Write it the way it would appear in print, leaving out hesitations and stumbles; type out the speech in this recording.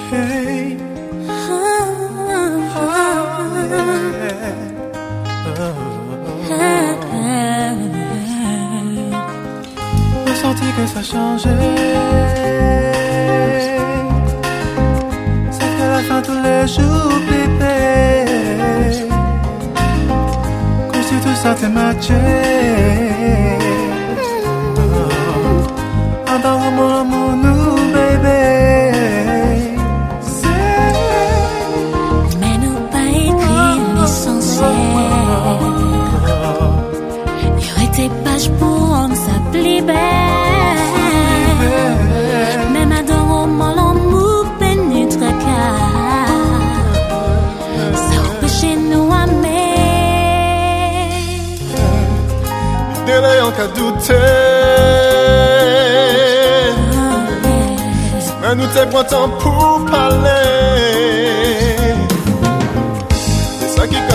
Hey. Ressenti que ça changeait. C'est qu'à la fin tous les jours bébé, comme si tout ça t'est matché. Dans mon amour nous bébé. Mais nous pas écrit l'essentiel. Y aurait des pages pour homme ça plie belle. Même à dans mon amour pénétre car ça empêche nous aimer. Délai en cas douter. Mais nous t'es pas temps pour parler. C'est ça qui